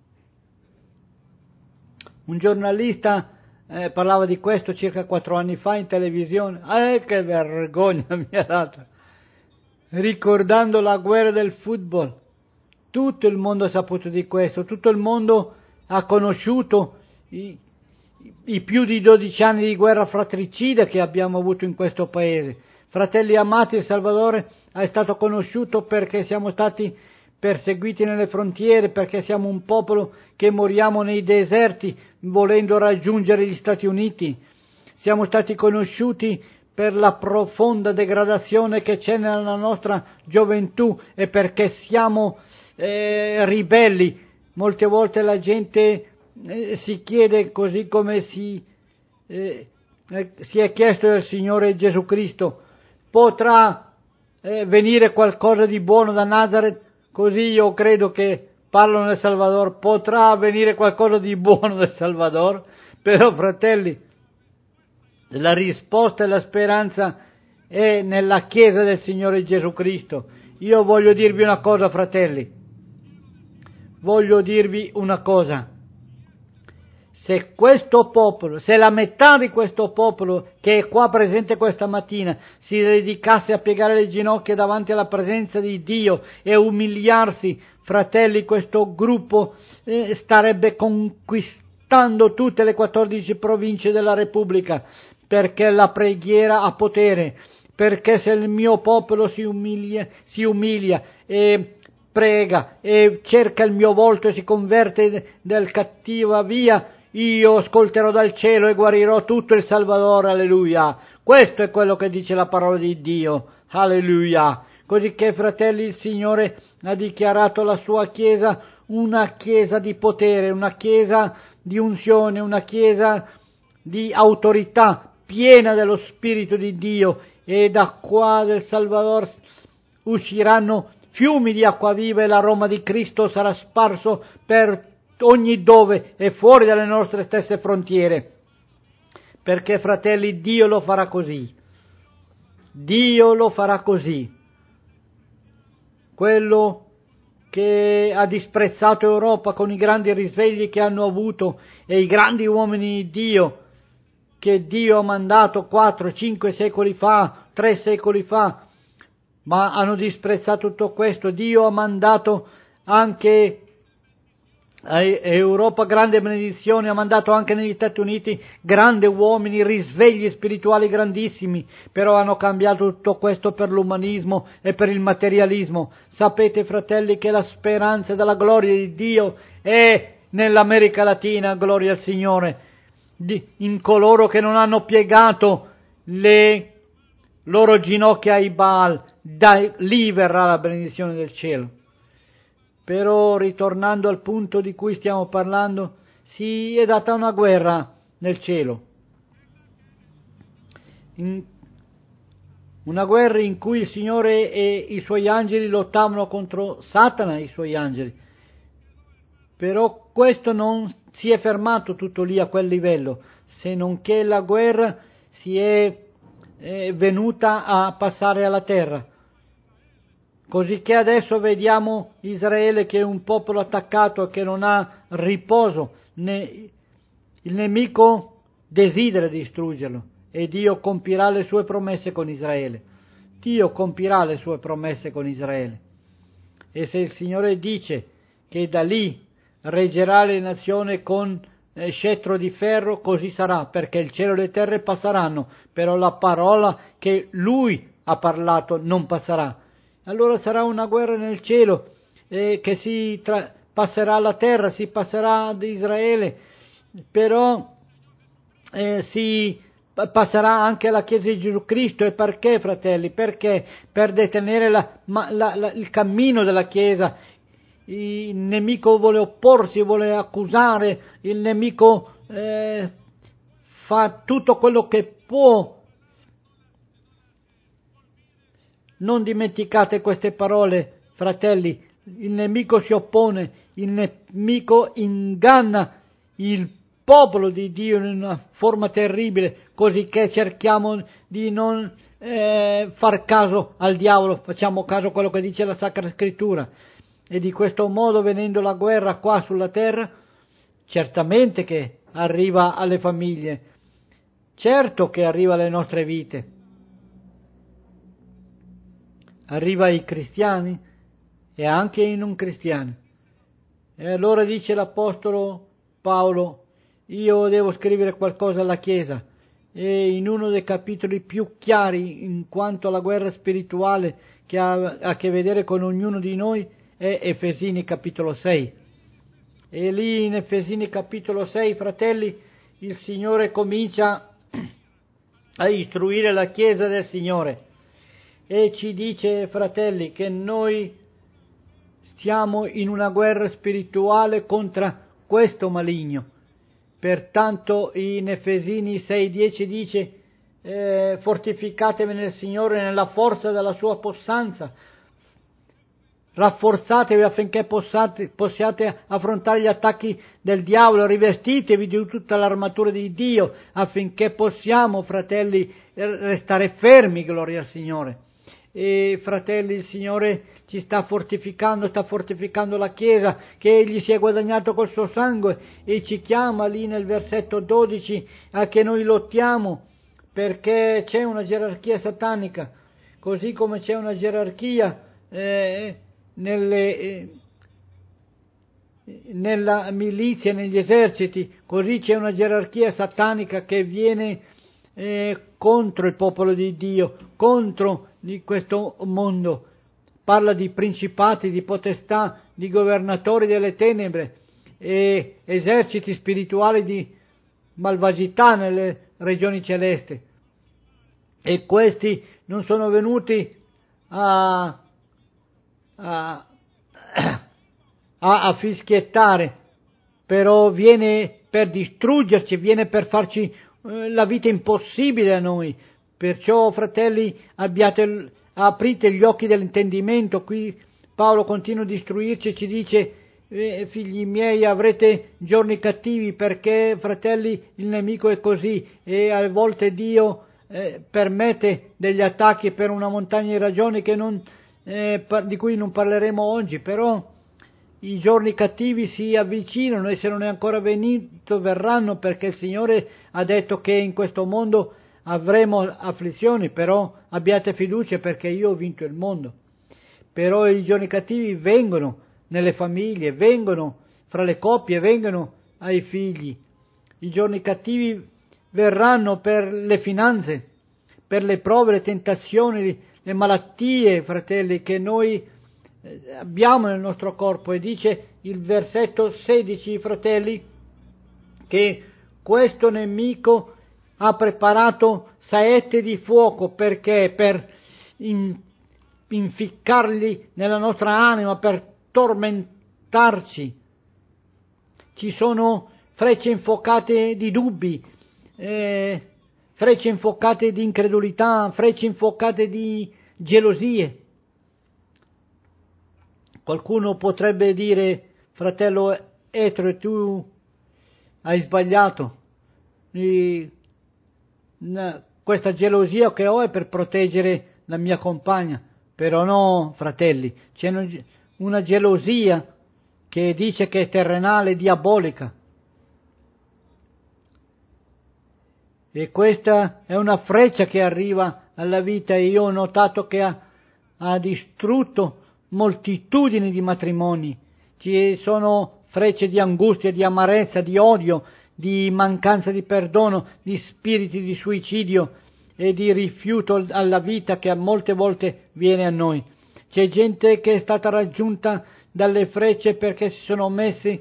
Un giornalista eh, parlava di questo circa quattro anni fa in televisione. Eh, che vergogna mi ha dato! Ricordando la guerra del football, tutto il mondo ha saputo di questo, tutto il mondo ha conosciuto i, i più di dodici anni di guerra fratricida che abbiamo avuto in questo paese. Fratelli amati, il Salvador è stato conosciuto perché siamo stati perseguiti nelle frontiere, perché siamo un popolo che moriamo nei deserti volendo raggiungere gli Stati Uniti. Siamo stati conosciuti per la profonda degradazione che c'è nella nostra gioventù e perché siamo eh, ribelli. Molte volte la gente eh, si chiede, così come si, eh, eh, si è chiesto del Signore Gesù Cristo: potrà eh, venire qualcosa di buono da Nazareth? Così io credo che parlano del Salvador, potrà venire qualcosa di buono del Salvador? Però, fratelli, la risposta e la speranza è nella Chiesa del Signore Gesù Cristo. Io voglio dirvi una cosa, fratelli, voglio dirvi una cosa. Se questo popolo, se la metà di questo popolo che è qua presente questa mattina si dedicasse a piegare le ginocchia davanti alla presenza di Dio e umiliarsi, fratelli, questo gruppo eh, starebbe conquistando tutte le quattordici province della Repubblica, perché la preghiera ha potere, perché se il mio popolo si umilia, si umilia e prega e cerca il mio volto e si converte dal cattiva via, io ascolterò dal cielo e guarirò tutto il Salvador, alleluia. Questo è quello che dice la parola di Dio, alleluia. Così che, fratelli, il Signore ha dichiarato la sua Chiesa una chiesa di potere, una chiesa di unzione, una chiesa di autorità piena dello Spirito di Dio, e da qua del Salvador usciranno fiumi di acqua viva e l'aroma di Cristo sarà sparso per ogni dove e fuori dalle nostre stesse frontiere. Perché, fratelli, Dio lo farà così. Dio lo farà così. Quello che ha disprezzato Europa con i grandi risvegli che hanno avuto e i grandi uomini di Dio che Dio ha mandato quattro, cinque secoli fa, tre secoli fa, ma hanno disprezzato tutto questo. Dio ha mandato anche a Europa grande benedizione, ha mandato anche negli Stati Uniti grandi uomini, risvegli spirituali grandissimi, però hanno cambiato tutto questo per l'umanismo e per il materialismo. Sapete, fratelli, che la speranza della gloria di Dio è nell'America Latina, gloria al Signore, di, in coloro che non hanno piegato le loro ginocchia ai Baal. Da lì verrà la benedizione del cielo. Però, ritornando al punto di cui stiamo parlando, si è data una guerra nel cielo, in, una guerra in cui il Signore e i Suoi angeli lottavano contro Satana e i Suoi angeli. Però questo non si è fermato tutto lì a quel livello, se non che la guerra si è, è venuta a passare alla terra. Cosicché adesso vediamo Israele che è un popolo attaccato e che non ha riposo, ne, il nemico desidera distruggerlo e Dio compirà le sue promesse con Israele. Dio compirà le sue promesse con Israele. E se il Signore dice che da lì reggerà le nazioni con eh, scettro di ferro, così sarà, perché il cielo e le terre passeranno, però la parola che Lui ha parlato non passerà. Allora sarà una guerra nel cielo eh, che si tra- passerà la terra, si passerà ad Israele, però eh, si passerà anche alla Chiesa di Gesù Cristo. E perché, fratelli? Perché? Per detenere la, ma, la, la, il cammino della Chiesa. Il nemico vuole opporsi, vuole accusare, il nemico eh, fa tutto quello che può. Non dimenticate queste parole, fratelli. Il nemico si oppone, il nemico inganna il popolo di Dio in una forma terribile, così che cerchiamo di non eh, far caso al diavolo, facciamo caso a quello che dice la Sacra Scrittura. E di questo modo, venendo la guerra qua sulla terra, certamente che arriva alle famiglie, certo che arriva alle nostre vite, arriva ai cristiani e anche ai non cristiani. E allora dice l'Apostolo Paolo: io devo scrivere qualcosa alla Chiesa, e in uno dei capitoli più chiari in quanto alla guerra spirituale che ha a che vedere con ognuno di noi è Efesini capitolo sei. E lì in Efesini capitolo sei, fratelli, il Signore comincia a istruire la Chiesa del Signore e ci dice, fratelli, che noi stiamo in una guerra spirituale contro questo maligno. Pertanto in Efesini sei dieci dice eh, fortificatevi nel Signore nella forza della sua possanza, rafforzatevi affinché possiate, possiate affrontare gli attacchi del diavolo, rivestitevi di tutta l'armatura di Dio affinché possiamo, fratelli, restare fermi, gloria al Signore. E fratelli, il Signore ci sta fortificando, sta fortificando la Chiesa che Egli si è guadagnato col suo sangue, e ci chiama lì nel versetto dodici a che noi lottiamo, perché c'è una gerarchia satanica, così come c'è una gerarchia eh, nelle, eh, nella milizia, negli eserciti, così c'è una gerarchia satanica che viene eh, contro il popolo di Dio, contro di questo mondo. Parla di principati, di potestà, di governatori delle tenebre e eserciti spirituali di malvagità nelle regioni celesti, e questi non sono venuti a, a, a, a fischiettare, però viene per distruggerci, viene per farci eh, la vita impossibile a noi. Perciò, fratelli, abbiate, aprite gli occhi dell'intendimento. Qui Paolo continua a istruirci e ci dice: eh, figli miei, avrete giorni cattivi, perché, fratelli, il nemico è così, e a volte Dio eh, permette degli attacchi per una montagna di ragioni che non, eh, di cui non parleremo oggi, però i giorni cattivi si avvicinano, e se non è ancora venuto verranno, perché il Signore ha detto che in questo mondo avremo afflizioni, però abbiate fiducia perché io ho vinto il mondo. Però i giorni cattivi vengono nelle famiglie, vengono fra le coppie, vengono ai figli. I giorni cattivi verranno per le finanze, per le prove, le tentazioni, le malattie, fratelli, che noi abbiamo nel nostro corpo. E dice il versetto sedici, fratelli, che questo nemico ha preparato saette di fuoco, perché per in, inficcarli nella nostra anima, per tormentarci. Ci sono frecce infuocate di dubbi, eh, frecce infuocate di incredulità, frecce infuocate di gelosie. Qualcuno potrebbe dire: fratello Etro, tu hai sbagliato, e, no, questa gelosia che ho è per proteggere la mia compagna. Però no, fratelli, c'è una gelosia che dice che è terrenale, diabolica, e questa è una freccia che arriva alla vita, e io ho notato che ha, ha distrutto moltitudini di matrimoni. Ci sono frecce di angustia, di amarezza, di odio, di mancanza di perdono, di spiriti di suicidio e di rifiuto alla vita che a molte volte viene a noi. C'è gente che è stata raggiunta dalle frecce perché si sono messi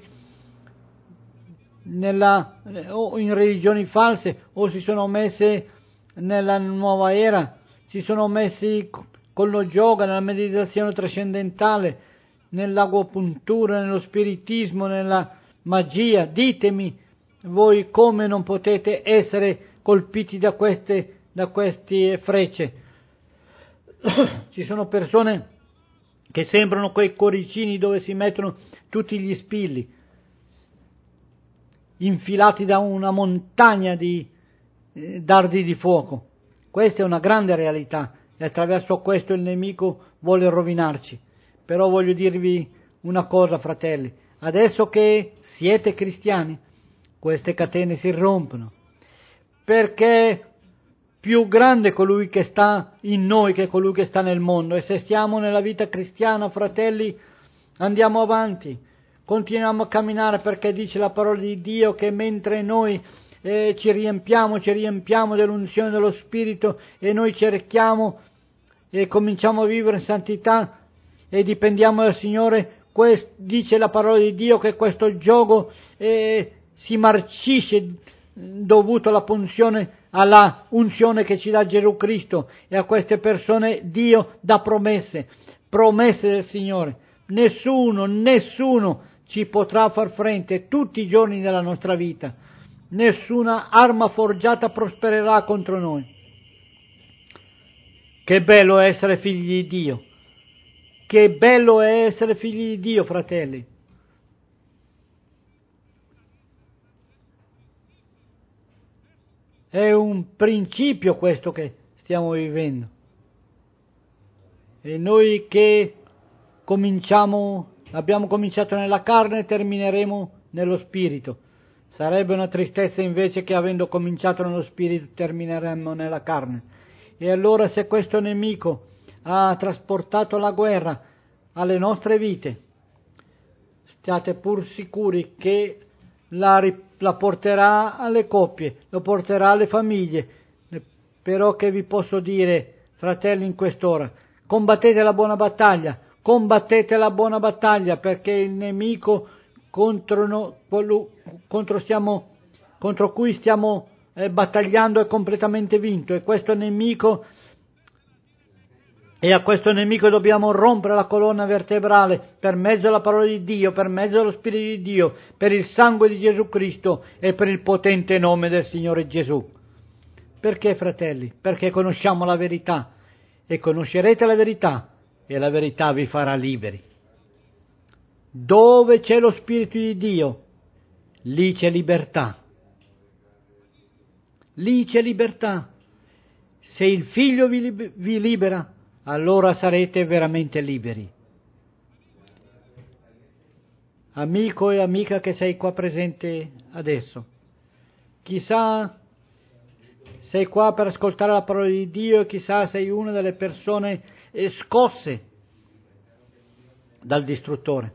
nella, o in religioni false, o si sono messe nella nuova era, si sono messi con lo yoga, nella meditazione trascendentale, nell'agopuntura, nello spiritismo, nella magia. Ditemi voi come non potete essere colpiti da queste, da queste frecce. Ci sono persone che sembrano quei cuoricini dove si mettono tutti gli spilli, infilati da una montagna di eh, dardi di fuoco. Questa è una grande realtà, e attraverso questo il nemico vuole rovinarci. Però voglio dirvi una cosa, fratelli: adesso che siete cristiani, queste catene si rompono, perché più grande è colui che sta in noi che colui che sta nel mondo. E se stiamo nella vita cristiana, fratelli, andiamo avanti, continuiamo a camminare, perché dice la parola di Dio che mentre noi eh, ci riempiamo, ci riempiamo dell'unzione dello Spirito, e noi cerchiamo e cominciamo a vivere in santità e dipendiamo dal Signore, quest, dice la parola di Dio che questo gioco eh, si marcisce dovuto alla punzione, alla unzione che ci dà Gesù Cristo, e a queste persone Dio dà promesse, promesse del Signore. Nessuno, nessuno ci potrà far frente tutti i giorni della nostra vita. Nessuna arma forgiata prospererà contro noi. Che bello è essere figli di Dio. Che bello è essere figli di Dio, fratelli. È un principio questo che stiamo vivendo. E noi che cominciamo, abbiamo cominciato nella carne, termineremo nello spirito. Sarebbe una tristezza invece che, avendo cominciato nello spirito, termineremmo nella carne. E allora, se questo nemico ha trasportato la guerra alle nostre vite, state pur sicuri che la, la porterà alle coppie, lo porterà alle famiglie. Però che vi posso dire, fratelli, in quest'ora: combattete la buona battaglia, combattete la buona battaglia, perché il nemico contro, no, contro, stiamo, contro cui stiamo eh, battagliando è completamente vinto, e questo nemico E a questo nemico dobbiamo rompere la colonna vertebrale per mezzo della parola di Dio, per mezzo dello Spirito di Dio, per il sangue di Gesù Cristo e per il potente nome del Signore Gesù. Perché, fratelli? Perché conosciamo la verità e conoscerete la verità e la verità vi farà liberi. Dove c'è lo Spirito di Dio, lì c'è libertà. Lì c'è libertà. Se il Figlio vi, vi libera, allora sarete veramente liberi. Amico e amica che sei qua presente adesso, chissà sei qua per ascoltare la parola di Dio e chissà sei una delle persone scosse dal distruttore.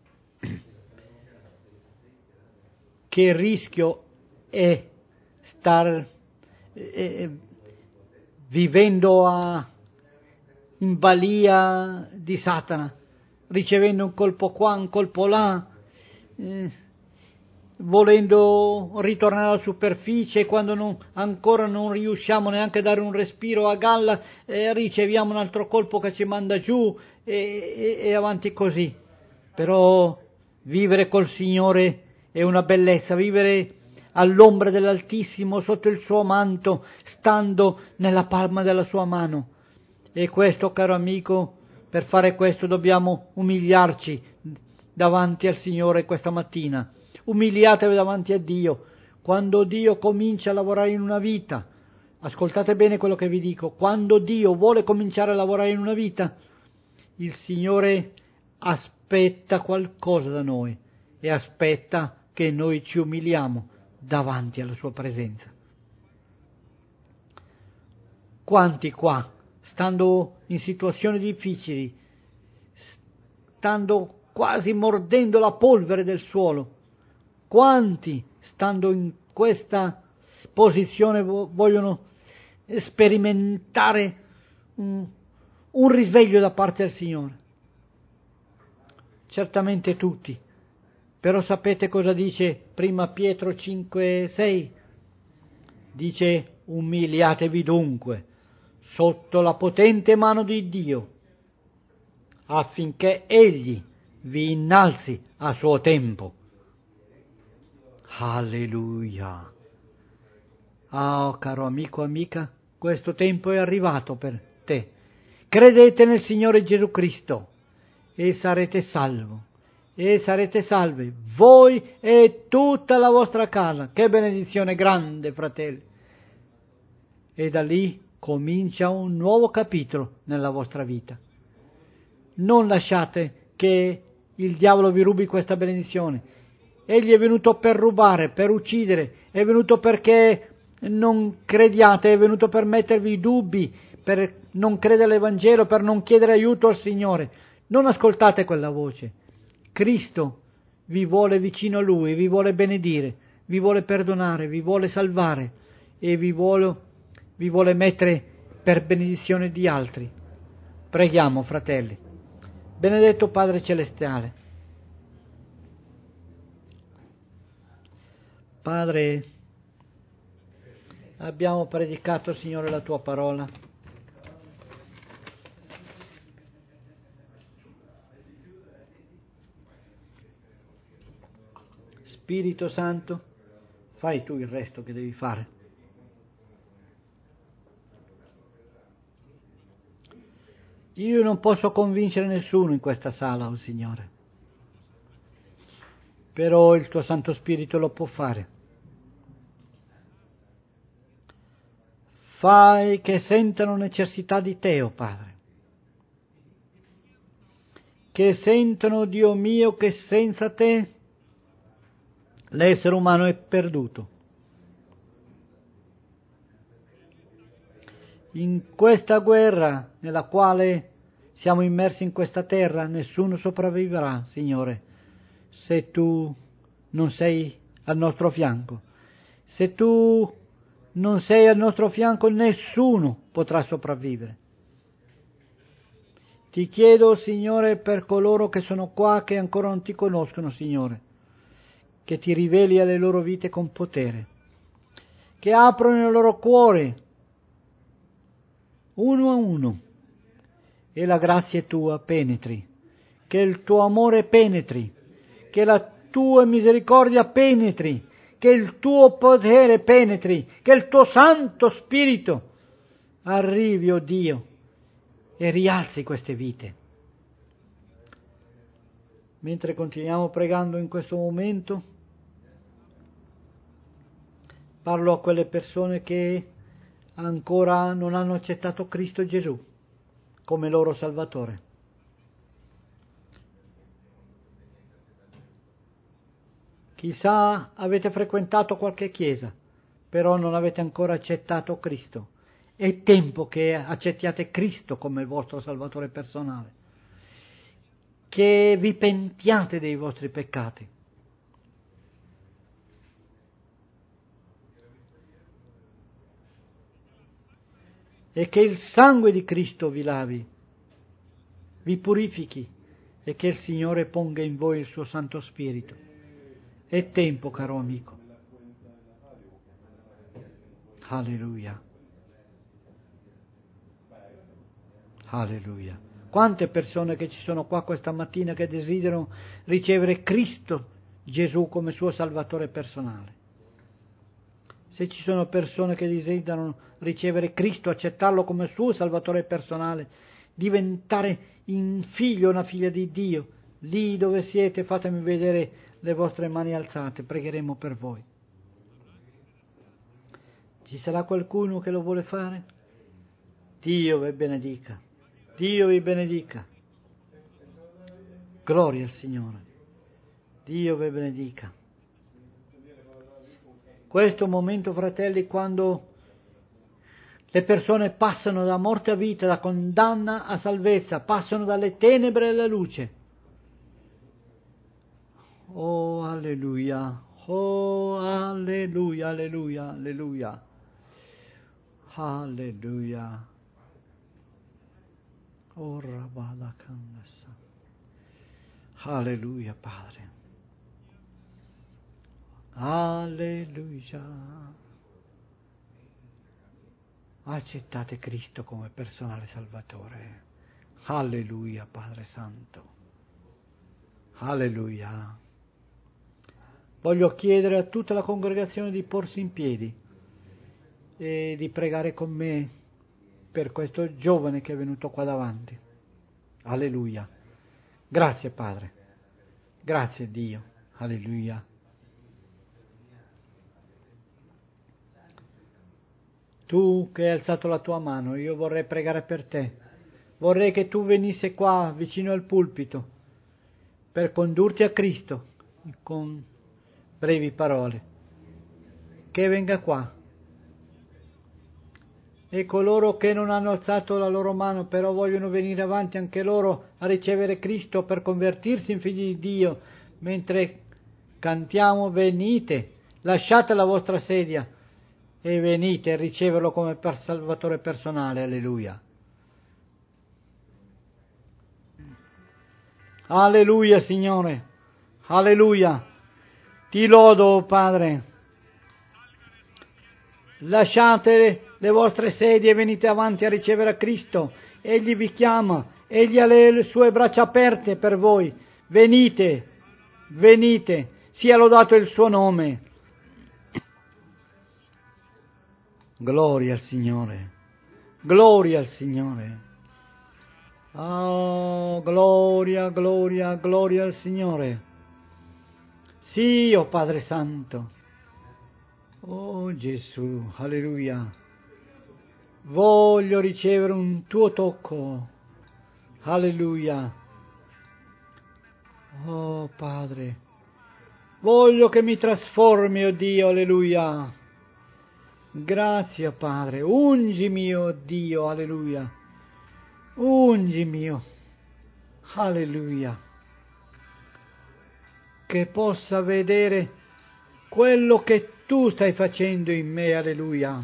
Che rischio è star eh, vivendo a, in balia di Satana, ricevendo un colpo qua, un colpo là, eh, volendo ritornare alla superficie, quando non, ancora non riusciamo neanche a dare un respiro a galla, eh, riceviamo un altro colpo che ci manda giù e, e, e avanti così. Però vivere col Signore è una bellezza, vivere all'ombra dell'Altissimo, sotto il suo manto, stando nella palma della sua mano. E questo, caro amico, per fare questo dobbiamo umiliarci davanti al Signore questa mattina. Umiliatevi davanti a Dio. Quando Dio comincia a lavorare in una vita, ascoltate bene quello che vi dico, quando Dio vuole cominciare a lavorare in una vita, il Signore aspetta qualcosa da noi e aspetta che noi ci umiliamo davanti alla sua presenza. Quanti qua, stando in situazioni difficili, stando quasi mordendo la polvere del suolo, quanti, stando in questa posizione, vogliono sperimentare un, un risveglio da parte del Signore? Certamente tutti. Però sapete cosa dice prima Pietro cinque sei? Dice: umiliatevi dunque sotto la potente mano di Dio, affinché Egli vi innalzi a suo tempo. Alleluia! Ah, oh, caro amico, amica, questo tempo è arrivato per te. Credete nel Signore Gesù Cristo e sarete salvo. E sarete salvi, voi e tutta la vostra casa. Che benedizione grande, fratelli! E da lì comincia un nuovo capitolo nella vostra vita. Non lasciate che il diavolo vi rubi questa benedizione. Egli è venuto per rubare, per uccidere, è venuto perché non crediate, è venuto per mettervi dubbi, per non credere all'Evangelo, per non chiedere aiuto al Signore. Non ascoltate quella voce. Cristo vi vuole vicino a Lui, vi vuole benedire, vi vuole perdonare, vi vuole salvare e vi vuole, vi vuole mettere per benedizione di altri. Preghiamo, fratelli. Benedetto Padre Celestiale, Padre, abbiamo predicato, Signore, la Tua parola. Spirito Santo, fai tu il resto che devi fare. Io non posso convincere nessuno in questa sala, oh Signore, però il tuo Santo Spirito lo può fare. Fai che sentano necessità di te, oh Padre, che sentono, Dio mio, che senza te l'essere umano è perduto. In questa guerra nella quale siamo immersi in questa terra, nessuno sopravviverà, Signore, se tu non sei al nostro fianco. Se tu non sei al nostro fianco, nessuno potrà sopravvivere. Ti chiedo, Signore, per coloro che sono qua, che ancora non ti conoscono, Signore, che ti riveli alle loro vite con potere, che aprono il loro cuore uno a uno e la grazia tua penetri, che il tuo amore penetri, che la tua misericordia penetri, che il tuo potere penetri, che il tuo Santo Spirito arrivi, o oh Dio, e rialzi queste vite. Mentre continuiamo pregando in questo momento, parlo a quelle persone che ancora non hanno accettato Cristo Gesù come loro Salvatore. Chissà, avete frequentato qualche chiesa, però non avete ancora accettato Cristo. È tempo che accettiate Cristo come il vostro Salvatore personale, che vi pentiate dei vostri peccati. E che il sangue di Cristo vi lavi, vi purifichi, e che il Signore ponga in voi il suo Santo Spirito. È tempo, caro amico. Alleluia. Alleluia. Quante persone che ci sono qua questa mattina che desiderano ricevere Cristo Gesù come suo Salvatore personale. Se ci sono persone che desiderano ricevere Cristo, accettarlo come suo Salvatore personale, diventare un figlio o una figlia di Dio, lì dove siete fatemi vedere le vostre mani alzate, pregheremo per voi. Ci sarà qualcuno che lo vuole fare? Dio vi benedica, Dio vi benedica. Gloria al Signore, Dio vi benedica. Questo momento, fratelli, quando le persone passano da morte a vita, da condanna a salvezza, passano dalle tenebre alla luce. Oh, alleluia, oh, alleluia, alleluia, alleluia, alleluia. Oh, Rabala Kandasa. Alleluia, Padre. Alleluia. Accettate Cristo come personale Salvatore. Alleluia, Padre Santo. Alleluia. Voglio chiedere a tutta la congregazione di porsi in piedi e di pregare con me per questo giovane che è venuto qua davanti. Alleluia. Grazie, Padre. Grazie, Dio. Alleluia. Tu che hai alzato la tua mano, io vorrei pregare per te. Vorrei che tu venissi qua vicino al pulpito per condurti a Cristo con brevi parole. Che venga qua. E coloro che non hanno alzato la loro mano, però vogliono venire avanti anche loro a ricevere Cristo per convertirsi in figli di Dio, mentre cantiamo, venite, lasciate la vostra sedia e venite a riceverlo come per Salvatore personale. Alleluia. Alleluia, Signore. Alleluia. Ti lodo, Padre. Lasciate le vostre sedie e venite avanti a ricevere Cristo. Egli vi chiama, egli ha le sue braccia aperte per voi. Venite, venite, sia lodato il suo nome. Gloria al Signore, gloria al Signore. Oh, gloria, gloria, gloria al Signore. Sì, oh Padre Santo. Oh Gesù, alleluia. Voglio ricevere un tuo tocco. Alleluia. Oh Padre, voglio che mi trasformi, oh Dio, alleluia. Grazie Padre, ungimi, oh Dio, alleluia. Ungimi, oh, alleluia. Che possa vedere quello che tu stai facendo in me, alleluia.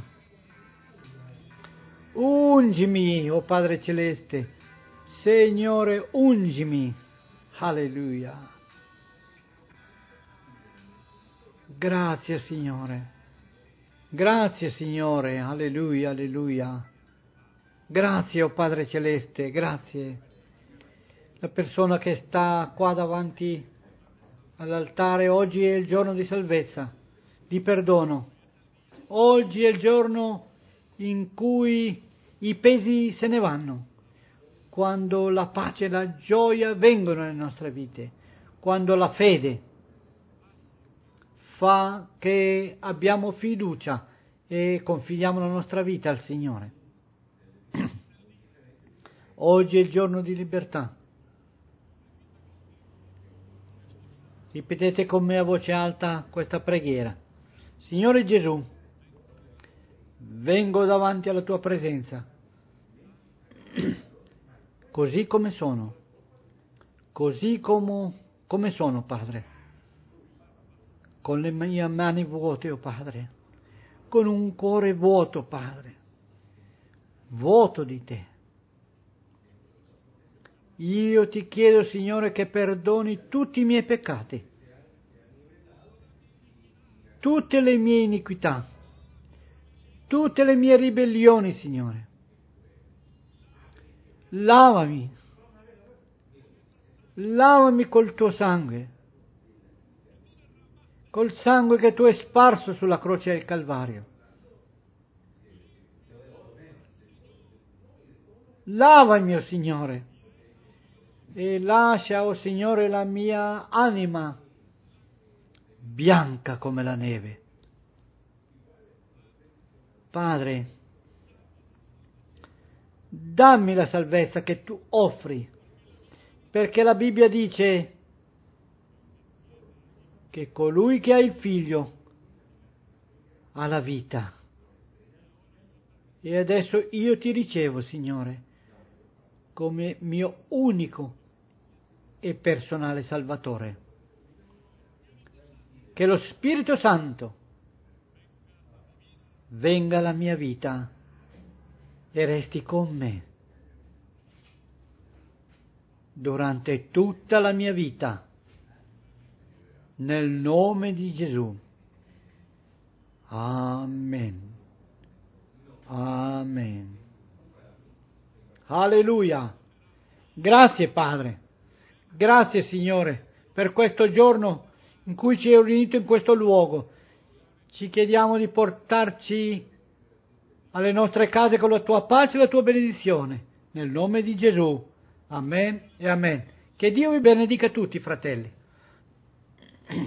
Ungimi, oh Padre Celeste, Signore, ungimi, alleluia. Grazie Signore, grazie Signore, alleluia, alleluia. Grazie, oh Padre Celeste, grazie. La persona che sta qua davanti all'altare, oggi è il giorno di salvezza, di perdono. Oggi è il giorno in cui i pesi se ne vanno, quando la pace e la gioia vengono nelle nostre vite, quando la fede fa che abbiamo fiducia e confidiamo la nostra vita al Signore. Oggi è il giorno di libertà. Ripetete con me a voce alta questa preghiera. Signore Gesù, vengo davanti alla tua presenza, così come sono, così come, come sono, Padre, con le mie mani vuote, oh Padre, con un cuore vuoto, Padre, vuoto di te. Io ti chiedo, Signore, che perdoni tutti i miei peccati, tutte le mie iniquità, tutte le mie ribellioni, Signore. Lavami, lavami col tuo sangue, col sangue che tu hai sparso sulla croce del Calvario. Lavami, oh Signore, e lascia, oh Signore, la mia anima bianca come la neve. Padre, dammi la salvezza che tu offri, perché la Bibbia dice che colui che ha il Figlio ha la vita. E adesso io ti ricevo, Signore, come mio unico e personale Salvatore. Che lo Spirito Santo venga alla mia vita e resti con me durante tutta la mia vita, nel nome di Gesù. Amen. Amen. Alleluia. Grazie Padre. Grazie Signore per questo giorno in cui ci hai riunito in questo luogo. Ci chiediamo di portarci alle nostre case con la tua pace e la tua benedizione. Nel nome di Gesù. Amen e amen. Che Dio vi benedica tutti, fratelli.